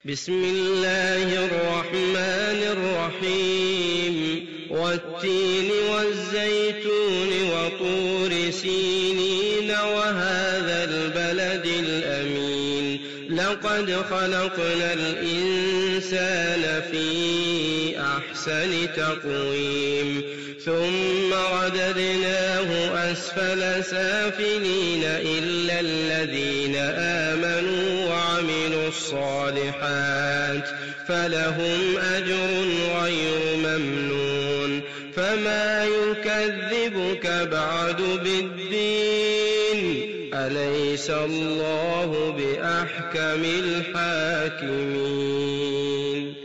بسم الله الرحمن الرحيم والتين والزيتون وطور سينين وهذا البلد الأمين لقد خلقنا الإنسان في أحسن تقويم ثم رددناه أسفل سافلين إلا الذين آمنوا وعملوا الصالحات فلهم أجر غير ممنون فما يكذبك بعد بالدين أليس الله بأحكم الحاكمين.